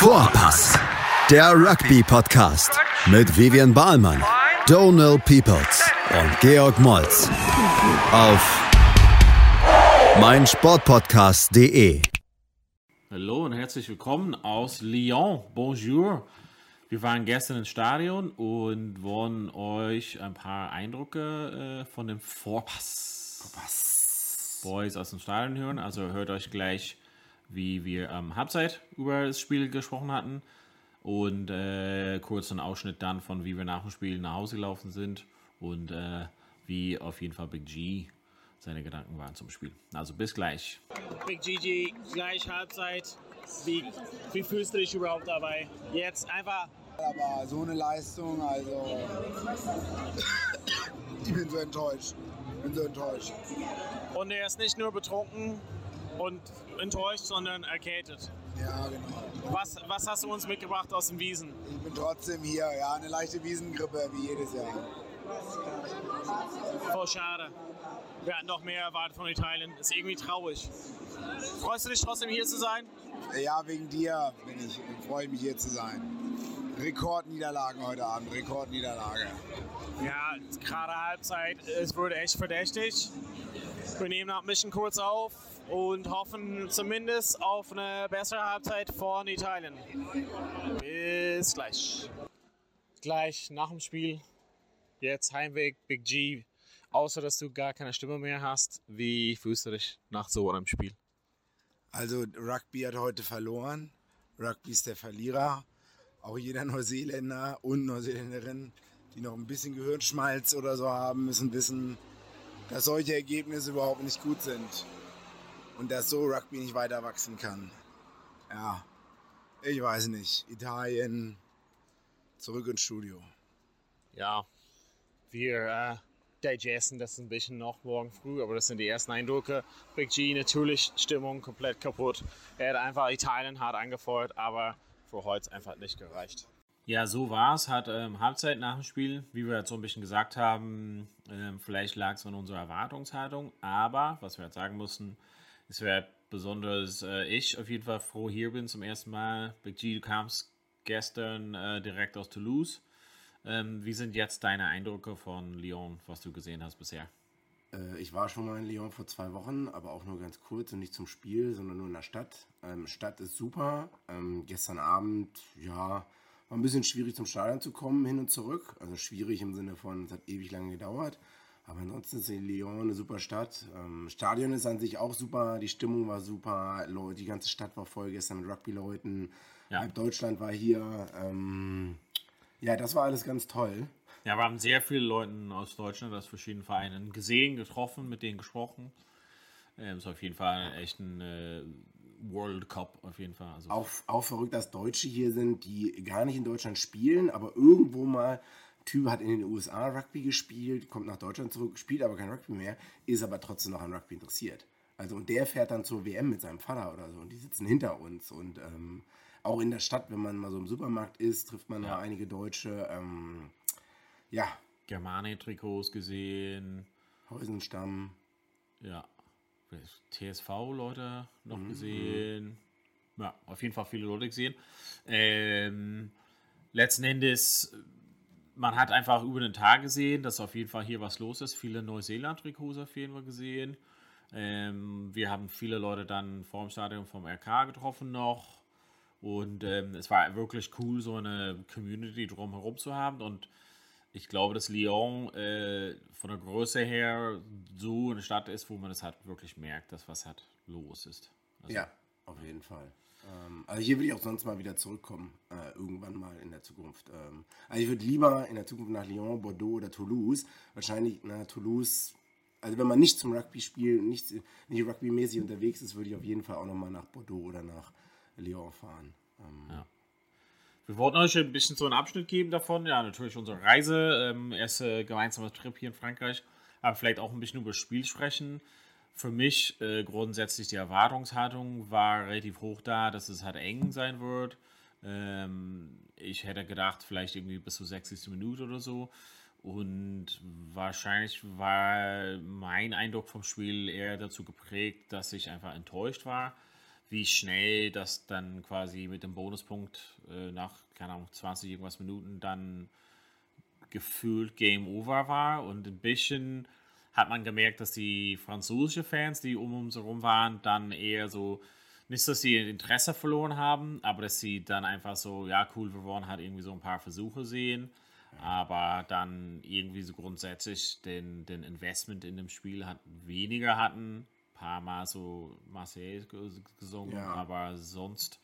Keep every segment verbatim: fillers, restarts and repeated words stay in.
Vorpass, der Rugby-Podcast mit Vivian Bahlmann, Donald Peoples und Georg Moltz auf meinsportpodcast punkt de. Hallo und herzlich willkommen aus Lyon. Bonjour. Wir waren gestern im Stadion und wollen euch ein paar Eindrücke äh, von dem Vorpass, Vorpass Boys aus dem Stadion hören. Also hört euch gleich, wie wir am ähm, Halbzeit über das Spiel gesprochen hatten und äh, kurz einen Ausschnitt dann von, wie wir nach dem Spiel nach Hause gelaufen sind und äh, wie auf jeden Fall Big G seine Gedanken waren zum Spiel. Also bis gleich. Big Gigi, gleich Halbzeit. Wie, wie fühlst du dich überhaupt dabei? Jetzt einfach. Aber so eine Leistung, also ich bin so enttäuscht. bin so enttäuscht. Und er ist nicht nur betrunken und enttäuscht, sondern erkältet. Ja, genau. Was, was hast du uns mitgebracht aus dem Wiesen? Ich bin trotzdem hier, ja, eine leichte Wiesengrippe wie jedes Jahr. Voll schade. Wir hatten noch mehr erwartet von Italien. Ist irgendwie traurig. Freust du dich trotzdem hier zu sein? Ja, wegen dir bin ich, freue ich mich hier zu sein. Rekordniederlagen heute Abend, Rekordniederlage. Ja, gerade Halbzeit, es wurde echt verdächtig. Wir nehmen noch ein bisschen kurz auf und hoffen zumindest auf eine bessere Halbzeit von Italien. Bis gleich. Gleich nach dem Spiel, jetzt Heimweg, Big G. Außer, dass du gar keine Stimme mehr hast, wie fühlst du dich nach so einem Spiel? Also Rugby hat heute verloren. Rugby ist der Verlierer. Auch jeder Neuseeländer und Neuseeländerin, die noch ein bisschen Gehirnschmalz oder so haben, müssen wissen, dass solche Ergebnisse überhaupt nicht gut sind. Und dass so Rugby nicht weiter wachsen kann. Ja, ich weiß nicht. Italien, zurück ins Studio. Ja, wir äh, digesten das ein bisschen noch morgen früh, aber das sind die ersten Eindrücke. Big G, natürlich Stimmung komplett kaputt. Er hat einfach Italien hart angefeuert, aber für heute einfach nicht gereicht. Ja, so war es. Hat ähm, Halbzeit nach dem Spiel, wie wir jetzt so ein bisschen gesagt haben, ähm, vielleicht lag es an unserer Erwartungshaltung, aber was wir jetzt sagen mussten, es wäre besonders äh, ich auf jeden Fall froh, hier bin zum ersten Mal. Big G, du kamst gestern äh, direkt aus Toulouse. Ähm, wie sind jetzt deine Eindrücke von Lyon, was du gesehen hast bisher? Äh, ich war schon mal in Lyon vor zwei Wochen, aber auch nur ganz kurz und nicht zum Spiel, sondern nur in der Stadt. Ähm, Stadt ist super. Ähm, gestern Abend, ja, war ein bisschen schwierig zum Stadion zu kommen, hin und zurück. Also schwierig im Sinne von, es hat ewig lange gedauert. Aber ansonsten ist Lyon eine super Stadt. Ähm, Stadion ist an sich auch super, die Stimmung war super, die ganze Stadt war voll gestern mit Rugby-Leuten. Ja. Halb Deutschland war hier. Ähm, ja, das war alles ganz toll. Ja, wir haben sehr viele Leute aus Deutschland, aus verschiedenen Vereinen gesehen, getroffen, mit denen gesprochen. Ähm, ist auf jeden Fall echt ein äh, World Cup, auf jeden Fall. Also auch, auch verrückt, dass Deutsche hier sind, die gar nicht in Deutschland spielen, aber irgendwo mal, Typ hat in den U S A Rugby gespielt, kommt nach Deutschland zurück, spielt aber kein Rugby mehr, ist aber trotzdem noch an Rugby interessiert. Also und der fährt dann zur W M mit seinem Vater oder so und die sitzen hinter uns und ähm, auch in der Stadt, wenn man mal so im Supermarkt ist, trifft man ja noch einige Deutsche. Ähm, ja. Germania-Trikots gesehen. Heusenstamm. Ja. T S V-Leute noch mhm. gesehen. Ja, auf jeden Fall viele Leute gesehen. Ähm, letzten Endes, man hat einfach über den Tag gesehen, dass auf jeden Fall hier was los ist. Viele Neuseeland-Trikots auf jeden Fall gesehen. Ähm, wir haben viele Leute dann vor dem Stadion vom R K getroffen noch. Und ähm, es war wirklich cool, so eine Community drumherum zu haben. Und ich glaube, dass Lyon äh, von der Größe her so eine Stadt ist, wo man das halt wirklich merkt, dass was halt los ist. Also, ja, auf jeden Fall. Ähm, also hier will ich auch sonst mal wieder zurückkommen, äh, irgendwann mal in der Zukunft. Ähm, also ich würde lieber in der Zukunft nach Lyon, Bordeaux oder Toulouse. Wahrscheinlich na, Toulouse, also wenn man nicht zum Rugby spielt, nicht, nicht rugbymäßig unterwegs ist, würde ich auf jeden Fall auch nochmal nach Bordeaux oder nach Lyon fahren. Ähm, ja. Wir wollten euch ein bisschen so einen Abschnitt geben davon. Ja, natürlich unsere Reise, ähm, erste gemeinsame Trip hier in Frankreich, aber vielleicht auch ein bisschen über das Spiel sprechen. Für mich äh, grundsätzlich die Erwartungshaltung war relativ hoch da, dass es halt eng sein wird. Ähm, ich hätte gedacht, vielleicht irgendwie bis zur sechzigsten Minute oder so. Und wahrscheinlich war mein Eindruck vom Spiel eher dazu geprägt, dass ich einfach enttäuscht war. wie schnell das dann quasi mit dem Bonuspunkt äh, nach, keine Ahnung, zwanzig irgendwas Minuten dann gefühlt Game Over war. Und ein bisschen hat man gemerkt, dass die französischen Fans, die um uns herum waren, dann eher so, nicht, dass sie Interesse verloren haben, aber dass sie dann einfach so, ja, cool, wir wollen halt irgendwie so ein paar Versuche sehen, aber dann irgendwie so grundsätzlich den, den Investment in dem Spiel hat, weniger hatten. Ein paar Mal so Marseille gesungen, ja. Aber sonst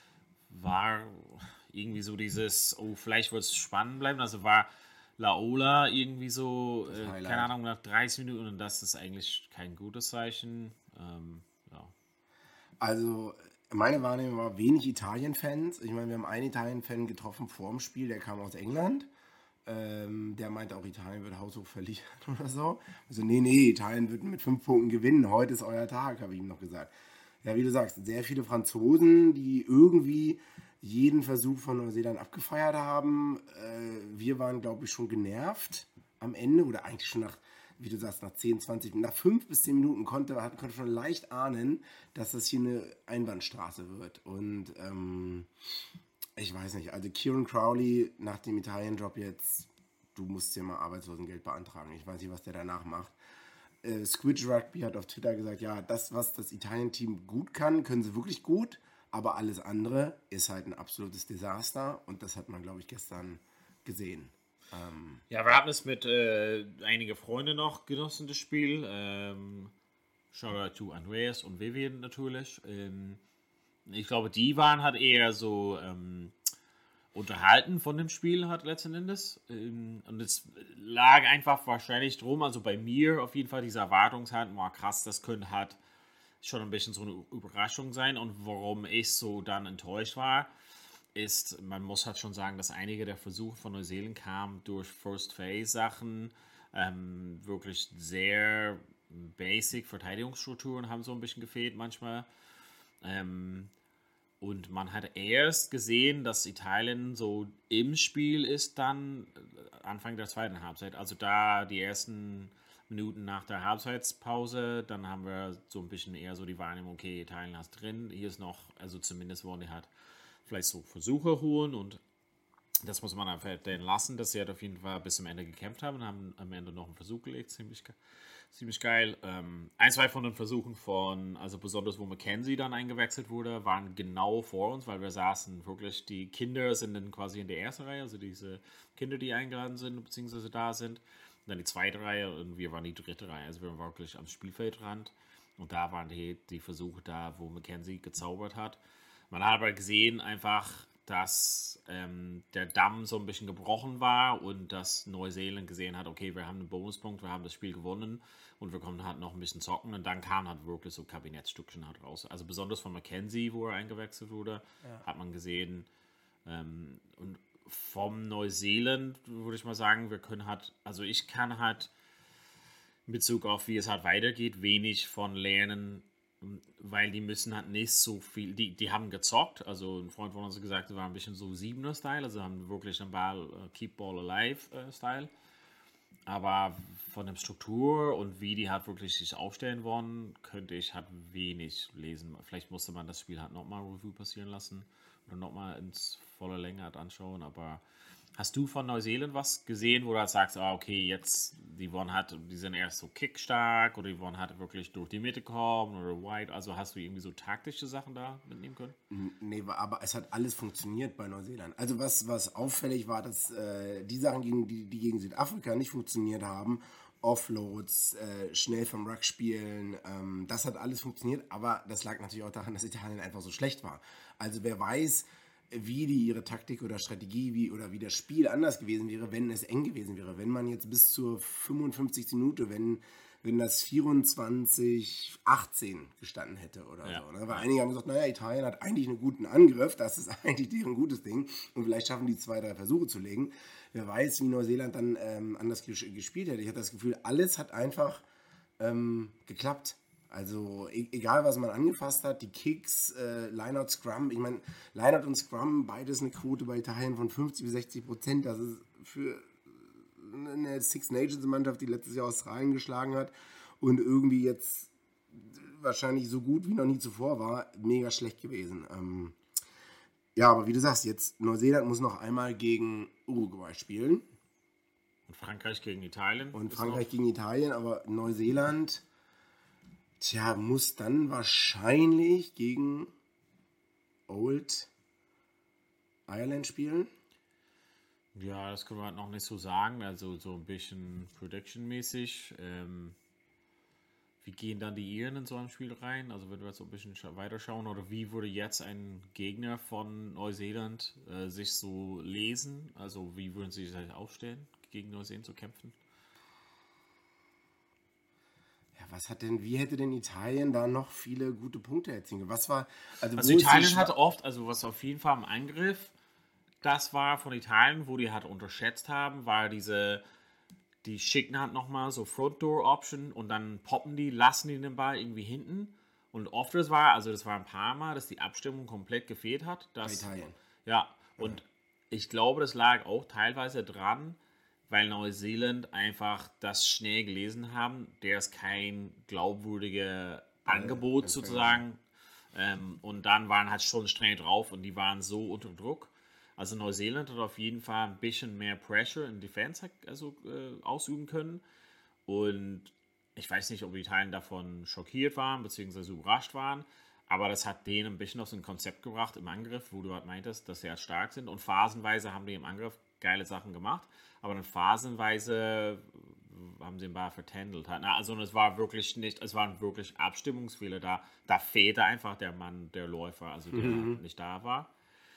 war irgendwie so dieses, oh, vielleicht wird es spannend bleiben, also war Laola irgendwie so, äh, keine Ahnung, nach dreißig Minuten, und das ist eigentlich kein gutes Zeichen. Ähm, ja. Also, meine Wahrnehmung war wenig Italien-Fans. Ich meine, wir haben einen Italien-Fan getroffen vor dem Spiel, der kam aus England. Ähm, der meinte auch, Italien wird haushoch verlieren oder so. Also, nee, nee, Italien wird mit fünf Punkten gewinnen. Heute ist euer Tag, habe ich ihm noch gesagt. Ja, wie du sagst, sehr viele Franzosen, die irgendwie jeden Versuch von Neuseeland abgefeiert haben. Äh, wir waren, glaube ich, schon genervt am Ende oder eigentlich schon nach, wie du sagst, nach zehn, zwanzig, nach fünf bis zehn Minuten konnte man konnte schon leicht ahnen, dass das hier eine Einbahnstraße wird. Und ähm, ich weiß nicht, also Kieran Crowley nach dem Italien-Job jetzt, du musst dir mal Arbeitslosengeld beantragen. Ich weiß nicht, was der danach macht. Äh, Squidge Rugby hat auf Twitter gesagt, ja, das, was das Italien-Team gut kann, können sie wirklich gut. Aber alles andere ist halt ein absolutes Desaster. Und das hat man, glaube ich, gestern gesehen. Ähm ja, wir haben es mit äh, einigen Freunden noch genossen, das Spiel. Ähm, Shoutout to Andreas und Vivian natürlich. Ähm, ich glaube, die waren halt eher so ähm, unterhalten von dem Spiel halt letzten Endes. Ähm, und es lag einfach wahrscheinlich drum, also bei mir auf jeden Fall diese Erwartungshaltung, war krass, das könnte halt schon ein bisschen so eine Überraschung sein. Und warum ich so dann enttäuscht war, ist, man muss halt schon sagen, dass einige der Versuche von Neuseeland kamen durch First-Phase-Sachen, ähm, wirklich sehr basic Verteidigungsstrukturen haben so ein bisschen gefehlt manchmal. Ähm, und man hat erst gesehen, dass Italien so im Spiel ist dann Anfang der zweiten Halbzeit. Also da die ersten Minuten nach der Halbzeitpause, dann haben wir so ein bisschen eher so die Wahrnehmung, okay, Italien ist drin, hier ist noch, also zumindest wollen die halt vielleicht so Versuche holen, und das muss man einfach denen lassen, dass sie halt auf jeden Fall bis zum Ende gekämpft haben und haben am Ende noch einen Versuch gelegt, ziemlich, ziemlich geil. Ähm, ein, zwei von den Versuchen von, also besonders wo Mackenzie dann eingewechselt wurde, waren genau vor uns, weil wir saßen wirklich, die Kinder sind dann quasi in der ersten Reihe, also diese Kinder, die eingeladen sind, beziehungsweise da sind. Dann die zweite Reihe und wir waren die dritte Reihe. Also wir waren wirklich am Spielfeldrand. Und da waren die, die Versuche da, wo Mackenzie gezaubert hat. Man hat aber gesehen einfach, dass ähm, der Damm so ein bisschen gebrochen war und dass Neuseeland gesehen hat, okay, wir haben einen Bonuspunkt, wir haben das Spiel gewonnen und wir konnten halt noch ein bisschen zocken. Und dann kam halt wirklich so Kabinettstückchen halt raus. Also besonders von Mackenzie, wo er eingewechselt wurde, ja. Hat man gesehen. Ähm, und vom Neuseeland würde ich mal sagen, wir können halt, also ich kann halt in Bezug auf wie es halt weitergeht, wenig von lernen, weil die müssen halt nicht so viel, die, die haben gezockt, also ein Freund von uns hat gesagt, das war ein bisschen so Siebener-Style, also haben wirklich einen Ball, uh, Keep Ball Alive-Style, uh, aber von der Struktur und wie die halt wirklich sich aufstellen wollen, könnte ich halt wenig lesen. Vielleicht musste man das Spiel halt nochmal Review passieren lassen oder nochmal ins volle Länge halt anschauen, aber hast du von Neuseeland was gesehen, wo du halt sagst, ah, okay, jetzt, die wollen halt, die sind erst so kickstark oder die wollen halt wirklich durch die Mitte kommen oder wide, also hast du irgendwie so taktische Sachen da mitnehmen können? Nee, aber es hat alles funktioniert bei Neuseeland. Also was, was auffällig war, dass äh, die Sachen, gegen, die, die gegen Südafrika nicht funktioniert haben, Offloads, äh, schnell vom Ruck spielen, ähm, das hat alles funktioniert, aber das lag natürlich auch daran, dass Italien einfach so schlecht war. Also wer weiß, wie die ihre Taktik oder Strategie wie, oder wie das Spiel anders gewesen wäre, wenn es eng gewesen wäre. Wenn man jetzt bis zur fünfundfünfzigsten Minute, wenn, wenn das vierundzwanzig achtzehn gestanden hätte oder ja. so. Ne? Weil einige haben gesagt, naja, Italien hat eigentlich einen guten Angriff, das ist eigentlich deren gutes Ding und vielleicht schaffen die zwei, drei Versuche zu legen. Wer weiß, wie Neuseeland dann ähm, anders ges- gespielt hätte. Ich hatte das Gefühl, alles hat einfach ähm, geklappt. Also e- egal, was man angefasst hat, die Kicks, äh, Lineout, Scrum, ich meine, Lineout und Scrum, beides eine Quote bei Italien von fünfzig bis sechzig Prozent. Das ist für eine Six Nations Mannschaft, die letztes Jahr Australien geschlagen hat und irgendwie jetzt wahrscheinlich so gut wie noch nie zuvor war, mega schlecht gewesen. Ähm, ja, aber wie du sagst, jetzt Neuseeland muss noch einmal gegen Uruguay spielen. Und Frankreich gegen Italien. Und Frankreich gegen Italien, aber Neuseeland, tja, muss dann wahrscheinlich gegen Old Ireland spielen. Ja, das können wir halt noch nicht so sagen. Also so ein bisschen Prediction-mäßig. Ähm, wie gehen dann die Iren in so ein Spiel rein? Also wenn wir jetzt so ein bisschen weiterschauen, oder wie würde jetzt ein Gegner von Neuseeland äh, sich so lesen? Also wie würden sie sich aufstellen, gegen Neuseeland zu kämpfen? Ja, was hat denn, wie hätte denn Italien da noch viele gute Punkte erzielen? Was war, also, also Italien hatte oft, also was auf jeden Fall im Angriff, das war von Italien, wo die halt unterschätzt haben, war diese, die schicken halt nochmal so Front Door Option und dann poppen die, lassen die den Ball irgendwie hinten. Und oft das war, also das war ein paar Mal, dass die Abstimmung komplett gefehlt hat. Dass, Bei Italien. Ja, und ja. ich glaube, das lag auch teilweise dran, weil Neuseeland einfach das schnell gelesen haben. Der ist kein glaubwürdiges Angebot ja, sozusagen. Ähm, und dann waren halt schon streng drauf und die waren so unter Druck. Also Neuseeland hat auf jeden Fall ein bisschen mehr Pressure in Defense also, äh, ausüben können. Und ich weiß nicht, ob die Italien davon schockiert waren, beziehungsweise überrascht waren. Aber das hat denen ein bisschen auf so ein Konzept gebracht im Angriff, wo du halt meintest, dass sie halt stark sind. Und phasenweise haben die im Angriff geile Sachen gemacht. Aber dann phasenweise haben sie den Ball vertändelt. Also es war wirklich nicht, es waren wirklich Abstimmungsfehler da. Da fehlte einfach der Mann, der Läufer, also der mhm. nicht da war.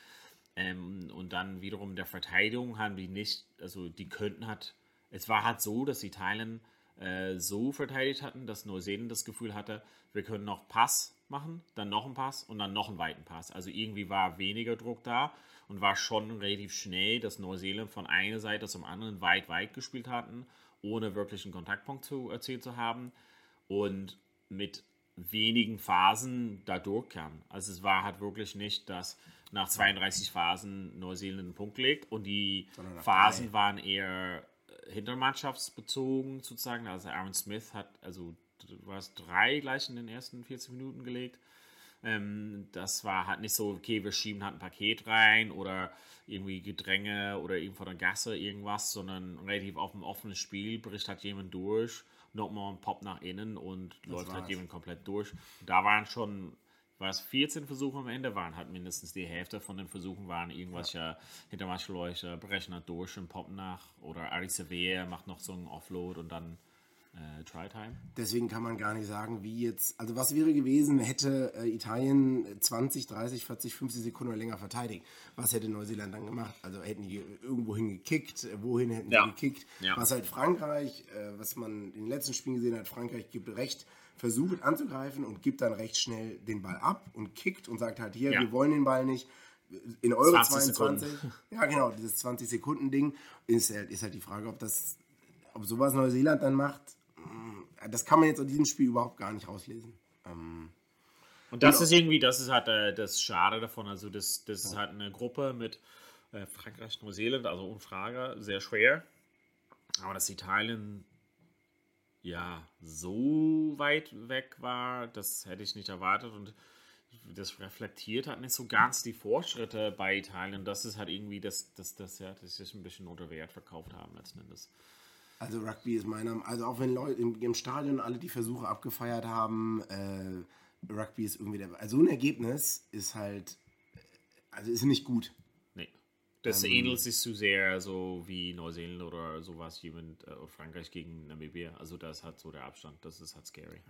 Ähm, und dann wiederum der Verteidigung haben die nicht, also die könnten halt, es war halt so, dass Italien äh, so verteidigt hatten, dass Neuseeland das Gefühl hatte, wir können noch Pass machen, dann noch einen Pass und dann noch einen weiten Pass. Also irgendwie war weniger Druck da und war schon relativ schnell, dass Neuseeland von einer Seite zum anderen weit, weit gespielt hatten, ohne wirklich einen Kontaktpunkt zu erzielt zu haben und mit wenigen Phasen da durchkam. Also es war halt wirklich nicht, dass nach zweiunddreißig Phasen Neuseeland einen Punkt legt und die Phasen drei. waren eher hintermannschaftsbezogen sozusagen. Also Aaron Smith hat also war es drei gleich in den ersten vierzig Minuten gelegt. Ähm, das war halt nicht so, okay, wir schieben halt ein Paket rein oder irgendwie Gedränge oder eben von der Gasse irgendwas, sondern relativ auf dem offenen Spiel bricht halt jemand durch, nochmal ein Pop nach innen und das läuft war's. Halt jemand komplett durch. Da waren schon, war es vierzehn Versuche am Ende, waren halt mindestens die Hälfte von den Versuchen waren irgendwelche ja. Hintermaschläuche, brechen halt durch und poppen nach oder Ari Sevilla macht noch so einen Offload und dann Äh, Try-Time. Deswegen kann man gar nicht sagen, wie jetzt, also was wäre gewesen, hätte äh, Italien zwanzig, dreißig, vierzig, fünfzig Sekunden oder länger verteidigt. Was hätte Neuseeland dann gemacht? Also hätten die irgendwo hingekickt, wohin hätten ja. die gekickt? Ja. Was halt Frankreich, äh, was man in den letzten Spielen gesehen hat, Frankreich gibt recht, versucht anzugreifen und gibt dann recht schnell den Ball ab und kickt und sagt halt hier, ja. wir wollen den Ball nicht. In eure zweiundzwanzig, Sekunden. Ja genau, dieses zwanzig Sekunden Ding ist halt, ist halt die Frage, ob das, ob sowas Neuseeland dann macht. Das kann man jetzt aus diesem Spiel überhaupt gar nicht rauslesen. Ähm, und das und ist irgendwie, das ist halt äh, das Schade davon. Also das, das ist halt eine Gruppe mit äh, Frankreich, Neuseeland, also ohne Frage, sehr schwer. Aber dass Italien ja so weit weg war, das hätte ich nicht erwartet. Und das reflektiert halt nicht so ganz die Fortschritte bei Italien. Das ist halt irgendwie, das, das, das, ja, das sich ein bisschen unter Wert verkauft haben letzten Endes. Also Rugby ist meiner, also auch wenn Leute im, im Stadion alle die Versuche abgefeiert haben, äh, Rugby ist irgendwie der, also ein Ergebnis ist halt, also ist nicht gut. Nee. Das ähm, ähnelt sich zu sehr so wie Neuseeland oder sowas, jemand, äh, Frankreich gegen Namibia. Also das hat so der Abstand, das ist halt scary.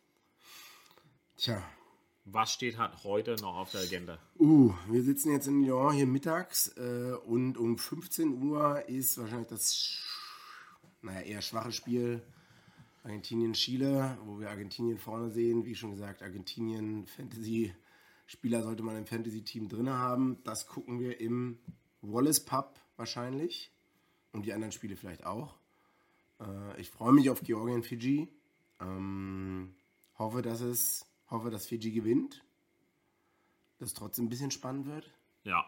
Tja. Was steht halt heute noch auf der Agenda? Uh, wir sitzen jetzt in Lyon hier mittags äh, und um fünfzehn Uhr ist wahrscheinlich das naja, eher schwaches Spiel. Argentinien-Chile, wo wir Argentinien vorne sehen. Wie schon gesagt, Argentinien, Fantasy-Spieler sollte man im Fantasy-Team drin haben. Das gucken wir im Wallace Pub wahrscheinlich. Und die anderen Spiele vielleicht auch. Äh, ich freue mich auf Georgien-Fiji. Ähm, hoffe, dass es, hoffe, dass Fiji gewinnt. Dass es trotzdem ein bisschen spannend wird. Ja.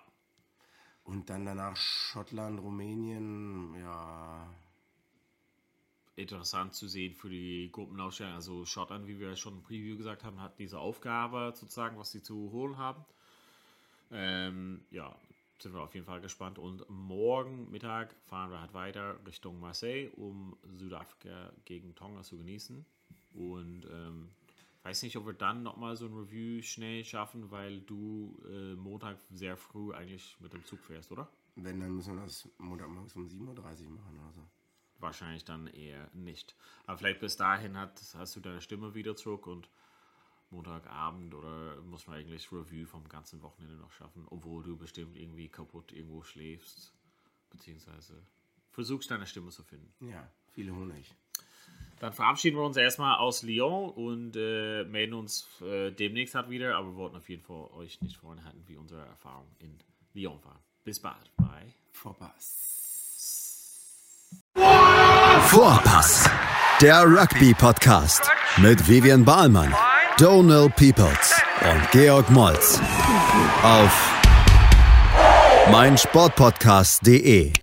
Und dann danach Schottland, Rumänien, ja... interessant zu sehen für die Gruppenausstellung. Also Schottland, wie wir schon im Preview gesagt haben, hat diese Aufgabe sozusagen, was sie zu holen haben. Ähm, ja, sind wir auf jeden Fall gespannt. Und morgen Mittag fahren wir halt weiter Richtung Marseille, um Südafrika gegen Tonga zu genießen. Und ähm, weiß nicht, ob wir dann nochmal so ein Review schnell schaffen, weil du äh, Montag sehr früh eigentlich mit dem Zug fährst, oder? Wenn, dann müssen wir das Montagmorgens um sieben Uhr dreißig machen oder so. Wahrscheinlich dann eher nicht. Aber vielleicht bis dahin hat, hast du deine Stimme wieder zurück und Montagabend oder muss man eigentlich Review vom ganzen Wochenende noch schaffen, obwohl du bestimmt irgendwie kaputt irgendwo schläfst, beziehungsweise versuchst deine Stimme zu finden. Ja, viele Honig. Dann verabschieden wir uns erstmal aus Lyon und äh, melden uns äh, demnächst halt wieder, aber wir wollten auf jeden Fall euch nicht vorenthalten, wie unsere Erfahrung in Lyon war. Bis bald bei Vorpass. Vorpass, der Rugby-Podcast mit Vivian Bahlmann, Donald Peoples und Georg Moltz auf meinsportpodcast punkt de.